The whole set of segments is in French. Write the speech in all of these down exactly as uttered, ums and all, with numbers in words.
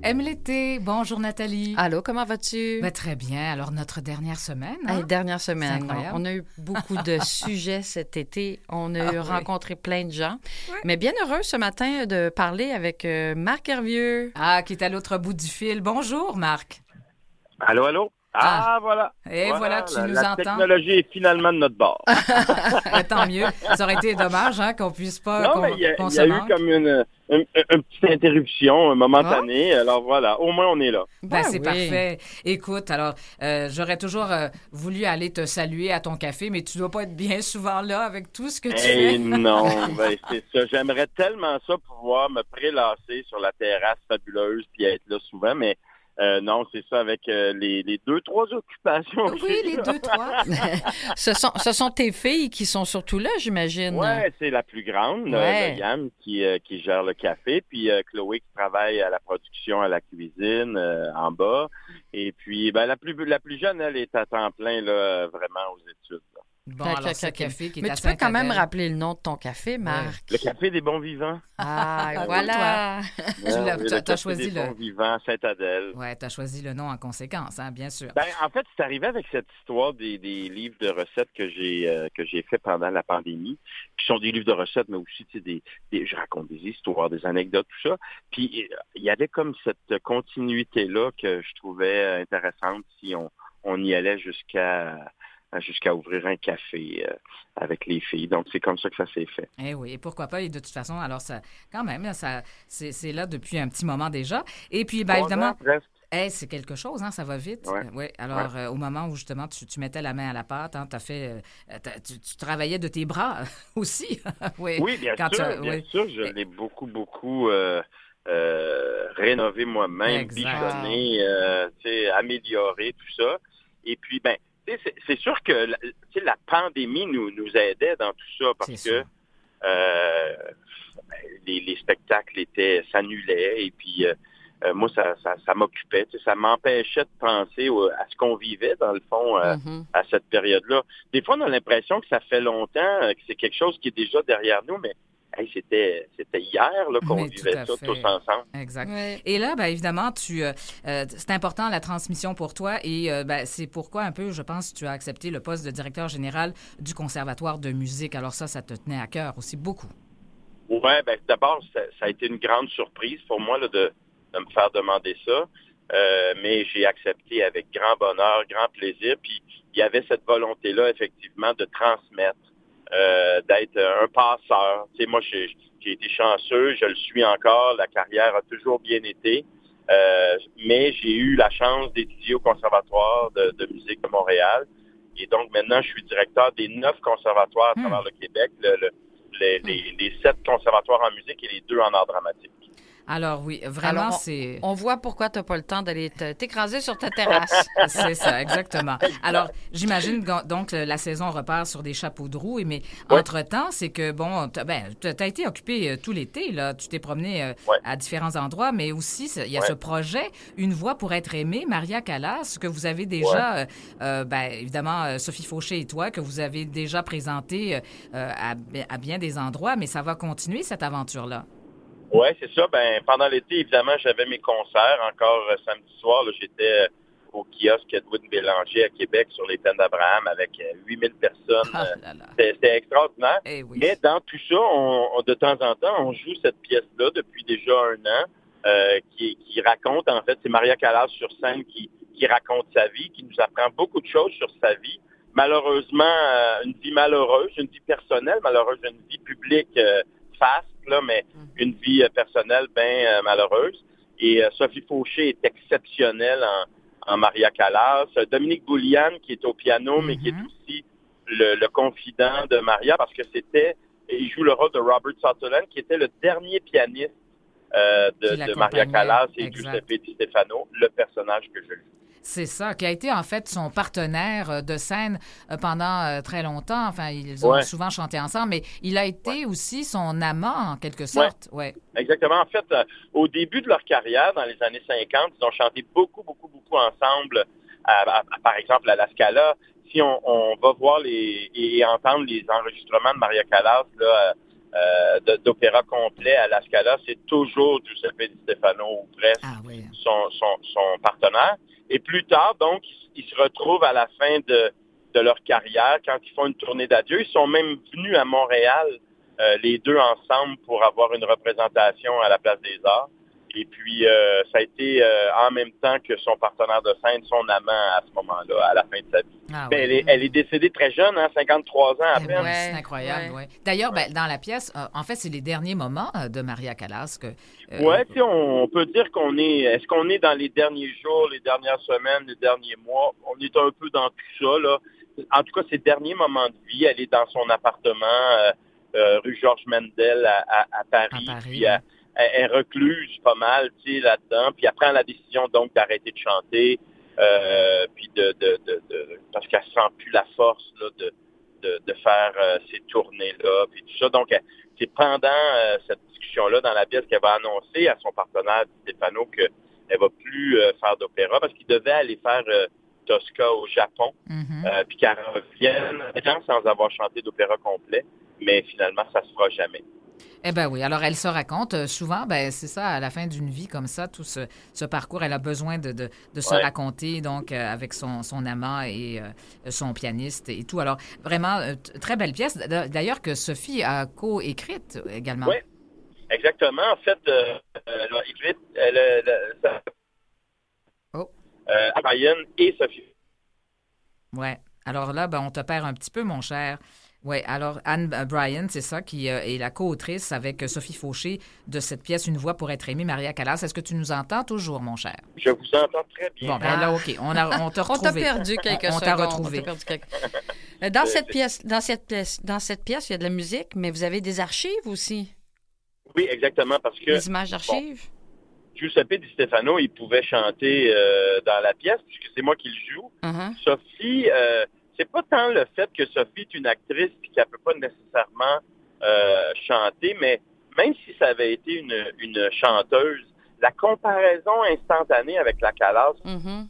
Aime l'été. Bonjour Nathalie. Allô, comment vas-tu? Ben, très bien. Alors, notre dernière semaine. Hein? Hey, dernière semaine. On a eu beaucoup de sujets cet été. On a ah, rencontré oui. plein de gens. Oui. Mais bien heureux ce matin de parler avec euh, Marc Hervieux. Ah, qui est à l'autre bout du fil. Bonjour, Marc. Allô, allô? Ah, ah, voilà. Et voilà, voilà tu la, nous la entends. La technologie est finalement de notre bord. Tant mieux. Ça aurait été dommage hein, qu'on puisse pas. Non, qu'on, mais il y a, qu'on y a eu comme une, une, une petite interruption momentanée. Ah. Alors voilà, au moins on est là. Ben, ben c'est oui. parfait. Écoute, alors, euh, j'aurais toujours euh, voulu aller te saluer à ton café, mais tu dois pas être bien souvent là avec tout ce que tu hey, fais. Non, ben c'est ça. J'aimerais tellement ça pouvoir me prélasser sur la terrasse fabuleuse puis être là souvent, mais Euh, non, c'est ça, avec euh, les, les deux, trois occupations. Oui, les deux, trois. ce, sont, ce sont tes filles qui sont surtout là, j'imagine. Oui, c'est la plus grande, ouais. euh, Yann, qui, euh, qui gère le café, puis euh, Chloé qui travaille à la production, à la cuisine, euh, en bas. Et puis, ben, la plus la plus jeune, elle est à temps plein, là, vraiment aux études. Là. Bon, alors, ce café qui est Mais à tu peux quand même Sainte-Adèle. rappeler le nom de ton café, Marc. Ouais. Le café des bons vivants. Ah, voilà. tu l'as, oui, t'as, t'as choisi des le... bons vivants, Sainte-Adèle. Oui, tu as choisi le nom en conséquence, hein, bien sûr. Ben, en fait, c'est arrivé avec cette histoire des, des livres de recettes que j'ai euh, que j'ai fait pendant la pandémie, qui sont des livres de recettes, mais aussi, tu sais, des, des, je raconte des histoires, des anecdotes, tout ça. Puis, il y avait comme cette continuité-là que je trouvais intéressante si on, on y allait jusqu'à... jusqu'à ouvrir un café euh, avec les filles. Donc, c'est comme ça que ça s'est fait. Eh oui, et pourquoi pas. Et de toute façon, alors, ça, quand même, ça, c'est, c'est là depuis un petit moment déjà. Et puis, bien évidemment, ans, hey, c'est quelque chose, hein, ça va vite. Ouais. Oui. Alors, ouais. euh, au moment où, justement, tu, tu mettais la main à la pâte, hein, t'as fait, euh, t'as, tu, tu travaillais de tes bras aussi. oui. oui, bien Quand sûr. Bien oui. sûr, je et... l'ai beaucoup, beaucoup euh, euh, rénové moi-même, exact. bichonné, euh, amélioré, tout ça. Et puis, ben C'est, c'est sûr que la, la pandémie nous, nous aidait dans tout ça parce c'est que euh, les, les spectacles étaient s'annulaient et puis euh, moi, ça, ça, ça m'occupait. Ça m'empêchait de penser au, à ce qu'on vivait, dans le fond, euh, mm-hmm. à cette période-là. Des fois, on a l'impression que ça fait longtemps, que c'est quelque chose qui est déjà derrière nous, mais hey, c'était, c'était hier là, qu'on Mais vivait ça fait. tous ensemble. Exact. Ouais. Et là, ben, évidemment, tu, euh, c'est important la transmission pour toi et euh, ben, c'est pourquoi un peu, je pense, tu as accepté le poste de directeur général du Conservatoire de musique. Alors ça, ça te tenait à cœur aussi beaucoup. Oui, ben, d'abord, ça, ça a été une grande surprise pour moi là, de, de me faire demander ça. Euh, mais j'ai accepté avec grand bonheur, grand plaisir. Puis il y avait cette volonté-là, effectivement, de transmettre. Euh, d'être un passeur. Tu sais, moi, j'ai, j'ai été chanceux, je le suis encore, la carrière a toujours bien été, euh, mais j'ai eu la chance d'étudier au Conservatoire de, de musique de Montréal. Et donc, maintenant, je suis directeur des neuf conservatoires à travers mmh. le Québec, le, le, les, mmh. les, les sept conservatoires en musique et les deux en art dramatique. Alors oui, vraiment, Alors, on, c'est... On voit pourquoi tu n'as pas le temps d'aller t'écraser sur ta terrasse. C'est ça, exactement. Alors, j'imagine donc la saison repart sur des chapeaux de roue, mais ouais. entre-temps, c'est que, bon, tu ben, as été occupé euh, tout l'été, là. Tu t'es promené euh, ouais. à différents endroits, mais aussi, il y a ouais. ce projet, Une voix pour être aimée, Maria Callas, que vous avez déjà, ouais. euh, euh, ben, évidemment, euh, Sophie Fauché et toi, que vous avez déjà présenté euh, à, à bien des endroits, mais ça va continuer, cette aventure-là. Oui, c'est ça. Ben, pendant l'été, évidemment, j'avais mes concerts. Encore euh, samedi soir, là, j'étais euh, au kiosque Edwin Bélanger à Québec sur les plaines d'Abraham avec euh, huit mille personnes. Ah, là, là. C'était, c'était extraordinaire. Eh oui. Mais dans tout ça, on, on, de temps en temps, on joue cette pièce-là depuis déjà un an euh, qui, qui raconte, en fait, c'est Maria Callas sur scène qui, qui raconte sa vie, qui nous apprend beaucoup de choses sur sa vie. Malheureusement, euh, une vie malheureuse, une vie personnelle malheureuse, une vie publique euh, faste, là, mais une vie euh, personnelle bien euh, malheureuse. Et euh, Sophie Fauché est exceptionnelle en, en Maria Callas. Dominique Boulian, qui est au piano, mm-hmm. mais qui est aussi le, le confident de Maria, parce que c'était, il joue le rôle de Robert Sutherland, qui était le dernier pianiste euh, de, de Maria Callas et Giuseppe Di Stefano, le personnage que je joue. C'est ça, qui a été en fait son partenaire de scène pendant très longtemps. Enfin, ils ont ouais. souvent chanté ensemble, mais il a été ouais. aussi son amant en quelque sorte. Ouais. Ouais. Exactement. En fait, euh, au début de leur carrière, dans les années cinquante, ils ont chanté beaucoup, beaucoup, beaucoup ensemble, à, à, à, par exemple à la Scala. Si on, on va voir les et entendre les enregistrements de Maria Callas là, euh, de, d'opéra complet à la Scala, c'est toujours Giuseppe Di Stefano ou presque Ah, oui. son, son, son partenaire. Et plus tard, donc, ils, ils se retrouvent à la fin de, de leur carrière, quand ils font une tournée d'adieu. Ils sont même venus à Montréal, euh, les deux ensemble, pour avoir une représentation à la Place des Arts. Et puis, euh, ça a été euh, en même temps que son partenaire de scène, son amant à ce moment-là, à la fin de sa vie. Ah, Ben, ouais. elle, est, elle est décédée très jeune, hein, cinquante-trois ans à Eh peine. oui, Ouais, c'est incroyable, ouais. ouais. D'ailleurs, ben, dans la pièce, euh, en fait, c'est les derniers moments euh, de Maria Callas que... euh, Ouais, tu sais, on, on peut dire qu'on est... Est-ce qu'on est dans les derniers jours, les dernières semaines, les derniers mois? On est un peu dans tout ça, là. En tout cas, ses derniers moments de vie, elle est dans son appartement, euh, euh, rue Georges Mendel à, à, à Paris. À Paris, puis elle, elle, elle recluse pas mal, tu sais, là-dedans. Puis elle prend la décision, donc, d'arrêter de chanter. Euh, puis de, de, de, de... Parce qu'elle sent plus la force, là, de, de, de faire euh, ces tournées-là, puis tout ça. Donc, elle, c'est pendant euh, cette discussion-là dans la pièce qu'elle va annoncer à son partenaire Stefano qu'elle ne va plus euh, faire d'opéra parce qu'il devait aller faire euh, Tosca au Japon, mm-hmm. euh, puis qu'elle revienne sans avoir chanté d'opéra complet, mais finalement, ça se fera jamais. Eh bien oui, alors elle se raconte. Euh, souvent, ben c'est ça, à la fin d'une vie comme ça, tout ce, ce parcours, elle a besoin de, de, de se Ouais. raconter, donc, euh, avec son, son amant et euh, son pianiste et tout. Alors, vraiment, euh, t- très belle pièce. D- D'ailleurs, que Sophie a co-écrite également. Oui, exactement. En fait, euh, elle a écrit elle, elle, elle, ça- Oh, euh, Brian et Sophie. ouais. Alors là, ben, on te perd un petit peu, mon cher. Oui, alors Anne Bryan, c'est ça, qui euh, est la co-autrice avec euh, Sophie Fauché de cette pièce Une voix pour être aimée, Maria Callas. Est-ce que tu nous entends toujours, mon cher? Je vous entends très bien. Bon, ben là, OK, on, a, on t'a On retrouvé. t'a perdu quelques on, on secondes. t'a retrouvé. On t'a perdu quelques... Euh, Dans cette pièce, dans cette pièce, dans cette pièce, il y a de la musique, mais vous avez des archives aussi. Oui, exactement, parce que Des images d'archives. Bon, Giuseppe Di Stefano, il pouvait chanter euh, dans la pièce, puisque c'est moi qui le joue. Uh-huh. Sophie, euh, c'est pas tant le fait que Sophie est une actrice et qu'elle peut pas nécessairement euh, chanter, mais même si ça avait été une, une chanteuse, la comparaison instantanée avec la Callas. Mm-hmm.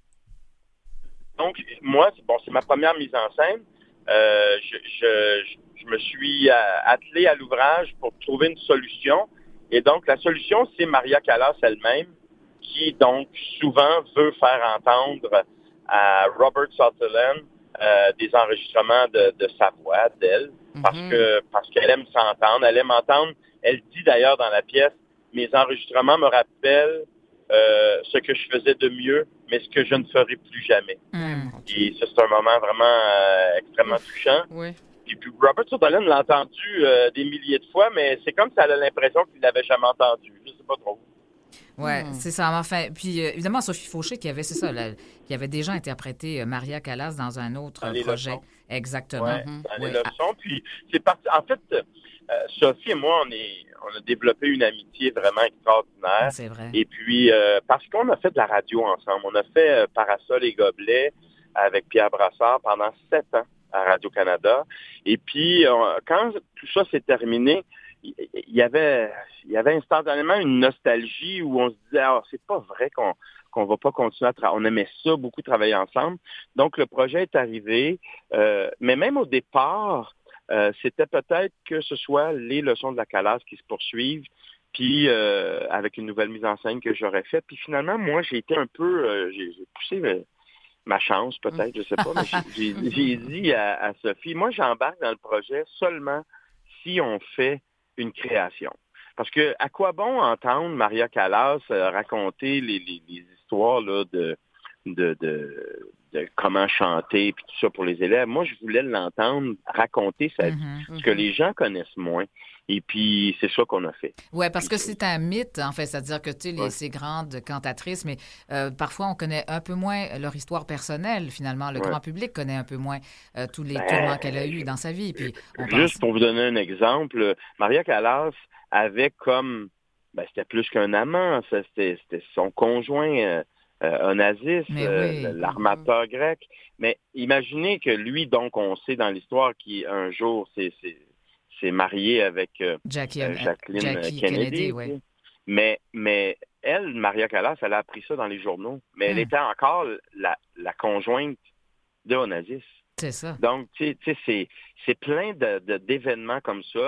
Donc, moi, c'est bon, c'est ma première mise en scène. Euh, je, je, je me suis attelé à l'ouvrage pour trouver une solution. Et donc, la solution, c'est Maria Callas elle-même, qui, donc, souvent veut faire entendre à Robert Sutherland euh, des enregistrements de, de sa voix, d'elle, mm-hmm. parce que parce qu'elle aime s'entendre, elle aime entendre. Elle dit d'ailleurs dans la pièce, mes enregistrements me rappellent euh, ce que je faisais de mieux, mais ce que je ne ferai plus jamais. Mm. Et ça, c'est un moment vraiment euh, extrêmement Ouf. touchant. Oui. Et puis Robert Sutherland l'a entendu euh, des milliers de fois, mais c'est comme si elle a l'impression qu'il l'avait jamais entendu. Je sais pas trop. Oui, hmm. c'est ça. Enfin, puis euh, évidemment, Sophie Fauché qui avait, c'est ça, la, qui avait déjà interprété euh, Maria Callas dans un autre dans projet. Leçons. Exactement. Ouais, mm-hmm. dans ouais. les leçons. Puis c'est parti. En fait, euh, Sophie et moi, on est, on a développé une amitié vraiment extraordinaire. C'est vrai. Et puis euh, parce qu'on a fait de la radio ensemble, on a fait euh, Parasol et Gobelets avec Pierre Brassard pendant sept ans à Radio-Canada. Et puis, euh, quand tout ça s'est terminé, il y avait, il y avait instantanément une nostalgie où on se disait, ah, c'est pas vrai qu'on qu'on va pas continuer à travailler. On aimait ça, beaucoup travailler ensemble. Donc, le projet est arrivé. Euh, mais même au départ, euh, c'était peut-être que ce soit les leçons de la Callas qui se poursuivent, puis euh, avec une nouvelle mise en scène que j'aurais faite. Puis finalement, moi, j'ai été un peu, euh, j'ai, j'ai poussé euh, ma chance, peut-être, je sais pas, mais j'ai, j'ai, j'ai dit à, à Sophie, moi, j'embarque dans le projet seulement si on fait une création. Parce que à quoi bon entendre Maria Callas euh, raconter les, les, les histoires là, de, de, de, de comment chanter puis tout ça pour les élèves. Moi, je voulais l'entendre raconter sa vie, mm-hmm, ce que mm-hmm. les gens connaissent moins. Et puis, c'est ça qu'on a fait. Oui, parce puis, que c'est un mythe, en fait. C'est-à-dire que, tu sais, les, ouais. ces grandes cantatrices, mais euh, parfois, on connaît un peu moins leur histoire personnelle, finalement. Le ouais. grand public connaît un peu moins euh, tous les ben, tourments qu'elle a eus dans sa vie. Puis, on juste pense... pour vous donner un exemple, Maria Callas avait comme... Ben, c'était plus qu'un amant. Ça, c'était, c'était son conjoint... Euh, Euh, Onassis, oui. euh, l'armateur mm-hmm. grec. Mais imaginez que lui, donc, on sait dans l'histoire qu'un jour, c'est, c'est, c'est marié avec euh, Jackie, euh, Jacqueline Jackie Kennedy. Kennedy oui. mais, mais elle, Maria Callas, elle a appris ça dans les journaux. Mais mm. elle était encore la, la conjointe de Onassis. C'est ça. Donc, tu sais, c'est, c'est plein de, de, d'événements comme ça,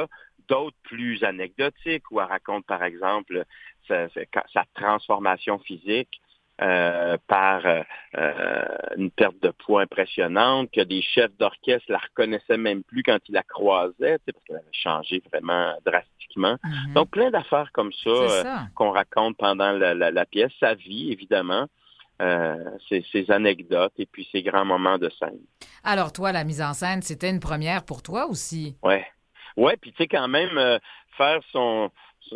d'autres plus anecdotiques, où elle raconte, par exemple, sa, sa transformation physique euh, par euh, une perte de poids impressionnante, que des chefs d'orchestre la reconnaissaient même plus quand ils la croisaient, parce qu'elle avait changé vraiment drastiquement. Mm-hmm. Donc, plein d'affaires comme ça, ça. Euh, qu'on raconte pendant la, la, la pièce, sa vie, évidemment. Euh, ces, ces anecdotes et puis ces grands moments de scène. Alors, toi, la mise en scène, c'était une première pour toi aussi? Oui. Oui, puis tu sais, quand même, euh, faire son...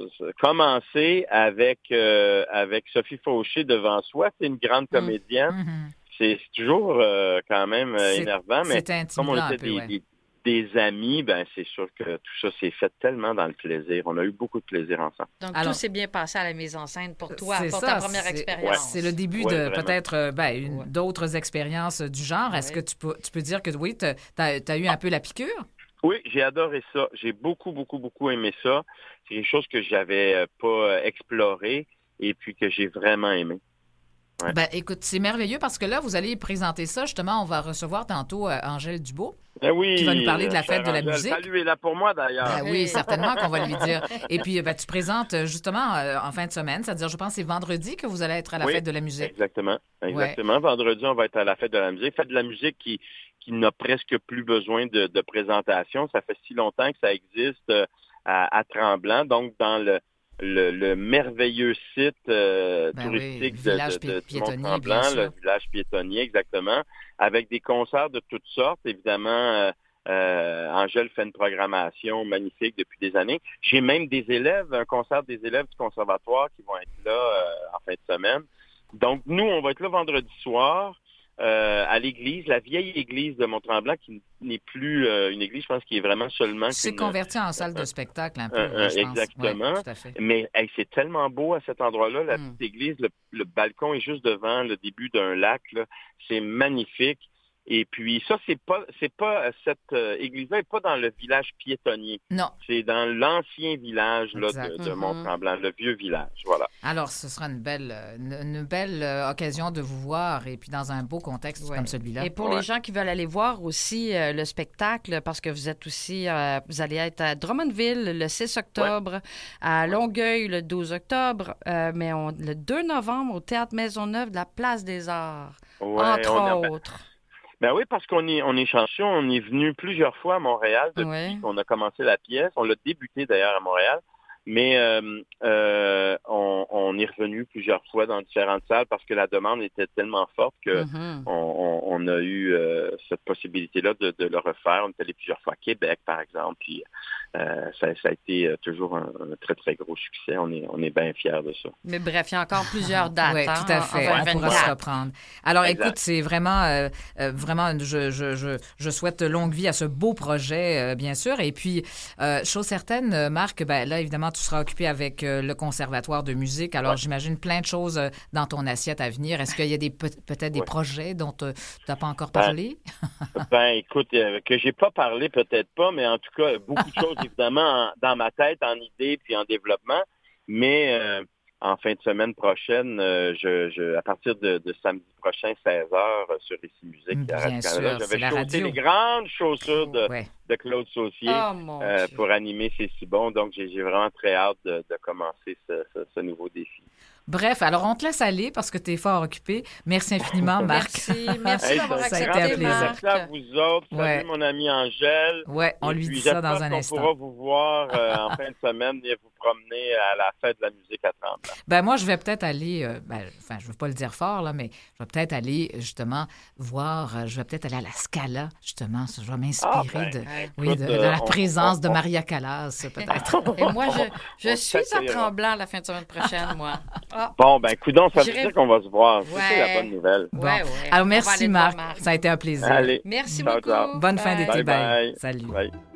commencer avec euh, avec Sophie Fauché devant soi, c'est une grande comédienne. Mm-hmm. C'est, c'est toujours euh, quand même euh, c'est, énervant, mais comme on était peu, des, ouais. des, des amis, ben c'est sûr que tout ça s'est fait tellement dans le plaisir. On a eu beaucoup de plaisir ensemble. Donc, Alors, tout s'est bien passé à la mise en scène pour toi, pour ça, ta première c'est, expérience. Ouais. C'est le début ouais, de vraiment. peut-être ben, une, ouais. d'autres expériences du genre. Ouais. Est-ce que tu peux, tu peux dire que oui, tu as eu un peu la piqûre? Oui, j'ai adoré ça. J'ai beaucoup, beaucoup, beaucoup aimé ça. C'est quelque chose que j'avais pas exploré et puis que j'ai vraiment aimé. Ouais. Ben, écoute, c'est merveilleux parce que là, vous allez présenter ça. Justement, on va recevoir tantôt euh, Angèle Dubeau. Ben oui, qui va nous parler de la fête de la Angèle, musique. Salut, est là pour moi d'ailleurs. Ben oui, certainement qu'on va lui dire. Et puis, ben, tu présentes justement euh, en fin de semaine, c'est-à-dire, je pense, c'est vendredi que vous allez être à la oui, fête de la musique. Exactement, exactement. Ouais. Vendredi, on va être à la fête de la musique. Fête de la musique qui, qui n'a presque plus besoin de, de présentation. Ça fait si longtemps que ça existe euh, à, à Tremblant, donc dans le Le, le merveilleux site euh, ben touristique oui, de, village de, de, pi- de Mont-Tremblant, le village piétonnier, exactement, avec des concerts de toutes sortes. Évidemment, euh, euh, Angèle fait une programmation magnifique depuis des années. J'ai même des élèves, un concert des élèves du conservatoire qui vont être là euh, en fin de semaine. Donc, nous, on va être là vendredi soir. Euh, à l'église, la vieille église de Mont-Tremblant, qui n'est plus euh, une église, je pense, qui est vraiment seulement... C'est converti en salle de spectacle un peu, euh, euh, je pense. Exactement. Ouais, tout à fait. Mais hey, c'est tellement beau à cet endroit-là, la mm. petite église, le, le balcon est juste devant le début d'un lac, là. C'est magnifique. Et puis ça, c'est pas, c'est pas cette euh, église-là n'est pas dans le village piétonnier. Non. C'est dans l'ancien village là, de, de mm-hmm. Mont-Tremblant, le vieux village. Voilà. Alors, ce sera une belle, une, une belle euh, occasion de vous voir et puis dans un beau contexte ouais. comme celui-là. Et pour ouais. les gens qui veulent aller voir aussi euh, le spectacle, parce que vous êtes aussi, euh, vous allez être à Drummondville le six octobre, ouais. à Longueuil le douze octobre, euh, mais on, le deux novembre au Théâtre Maisonneuve de la Place des Arts, ouais, entre on autres. A... Ben oui, parce qu'on est on est chanceux, on est venu plusieurs fois à Montréal depuis ouais. qu'on a commencé la pièce. On l'a débuté d'ailleurs à Montréal, mais euh, euh, on, on est revenu plusieurs fois dans différentes salles parce que la demande était tellement forte que mm-hmm. on, on, on a eu euh, cette possibilité-là de, de le refaire. On est allé plusieurs fois à Québec, par exemple, puis euh, ça, ça a été toujours un, un très, très gros succès. On est, on est bien fiers de ça. Mais bref, il y a encore plusieurs dates. Oui, hein, tout à fait. On pourra se reprendre. Alors, exact. Écoute, c'est vraiment, euh, vraiment, je, je, je, je souhaite longue vie à ce beau projet, euh, bien sûr. Et puis, euh, chose certaine, Marc, ben, là, évidemment, tu seras occupé avec euh, le Conservatoire de musique. Alors, ouais. j'imagine plein de choses euh, dans ton assiette à venir. Est-ce qu'il y a des, peut- peut-être des ouais. projets dont tu n'as pas encore parlé? Ben, ben écoute, euh, que j'ai pas parlé, peut-être pas, mais en tout cas, beaucoup de choses, évidemment, en, dans ma tête, en idée puis en développement. Mais euh, en fin de semaine prochaine, euh, je, je, à partir de, de samedi prochain, seize heures, euh, sur Ici Musique, Bien à Radio sûr, Canada, c'est j'avais chaussé radio. les grandes chaussures de, ouais. de Claude Saucier oh, euh, pour animer C'est si bon. Donc, j'ai, j'ai vraiment très hâte de, de commencer ce, ce, ce nouveau défi. Bref, alors on te laisse aller parce que tu es fort occupé. Merci infiniment, Marc. Merci, merci hey, d'avoir ça accepté, a été un plaisir. Merci à vous autres. Salut ouais. mon ami Angèle. Oui, on Et lui puis, dit ça dans un qu'on instant. On pourra vous voir euh, en fin de semaine et vous promener à la fête de la musique à Tremblant. Ben moi, je vais peut-être aller, euh, ben, enfin, je ne veux pas le dire fort, là, mais je vais peut-être aller justement voir, euh, je vais peut-être aller à la Scala, justement. Je vais m'inspirer ah, ben, de, écoute, oui, de, de la on, présence on, de on, Maria Callas, peut-être. Et moi, je, je on suis à Tremblant la fin de semaine prochaine, moi. Ah. Bon, ben, coudonc, ça veut dire qu'on va se voir. Ouais. C'est la bonne nouvelle. Bon. Ouais, ouais. Alors, merci, Marc. Marc. Ça a été un plaisir. Allez. Merci ciao, beaucoup. ciao. Bonne bye. fin d'été. Bye, bye. Salut. Bye.